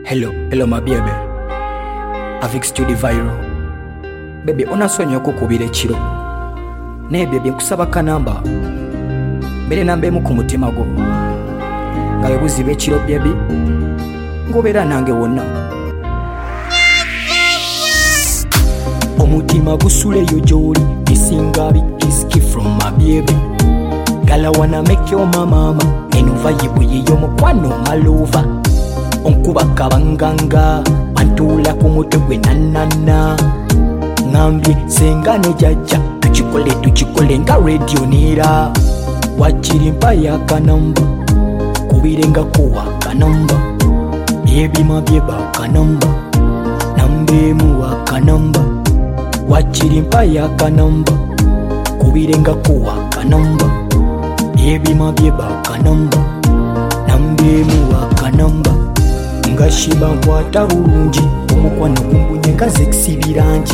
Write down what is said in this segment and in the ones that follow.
Hello my baby. Avec Studio Viral. Baby onasonyiwa kukubira ekiro. Naye baby nkusaba kanamba. Mbere namba emu ku mutima gwo. Nga webuziba ekiro baby. Ngobeera nange wonna. Omutima gusuleyo gy'oli. Bisinga bikiski from my baby. Girl, I wanna make your mama enuva yibuye y'omukwano malova. Onkuba kabanganga antula ku mutwe gwe nanana. Ngambye senga ne jajja tukikole nga radio nera. Wachiri mpa ya kanamba kubirenga kuwa kanamba. Baby mabyeba kanamba nambemu wa kanamba. Wachiri mpa ya kanamba kubirenga kuwa kanamba. Baby mabyeba kanamba nambemu wa kanamba. Ngashiba nkwata bulungi omukwano gumbunye nga sexy birangi.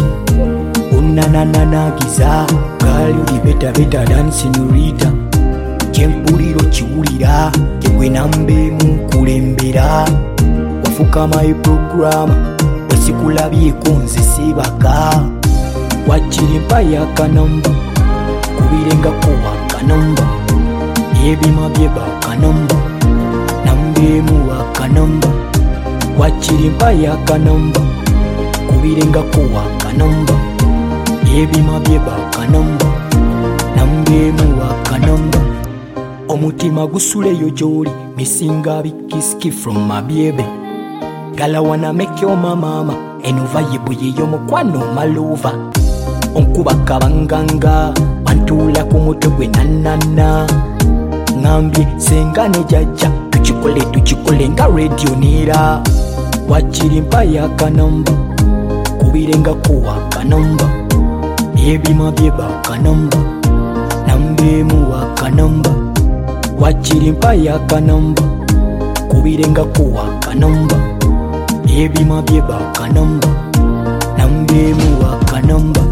Unananagiza gali uli beta than señorita. Kyempuliro kiwulira kyegwe nambemu kulembera. Wafuka my program wesikulabyeko nze sibaka. Wachiri mpa ya kanamba kubirenga kuwa kanamba. Baby mabyeba kanamba nambemu wa kanamba. Wachiri mpa ya kanamba kubirenga kuwa kanamba. Baby mabyeba kanamba nambemu wa kanamba. Omutima gusuleyo gy'oli misinga bikiski from my baby. Girl, I wanna make your mama enuva yibuye y'omukwano malova. Onkuba kabanganga antula ku mutwe gwe nanana. Ngambye senga ne jajja tukikole nga radio nera. Wachiri mpa ya kanamba kubirenga kuwa kanamba. Baby mabyeba kanamba nambemu wa kanamba. Wachiri mpa ya kanamba kubirenga kuwa kanamba. Baby mabyeba kanamba nambemu wa kanamba.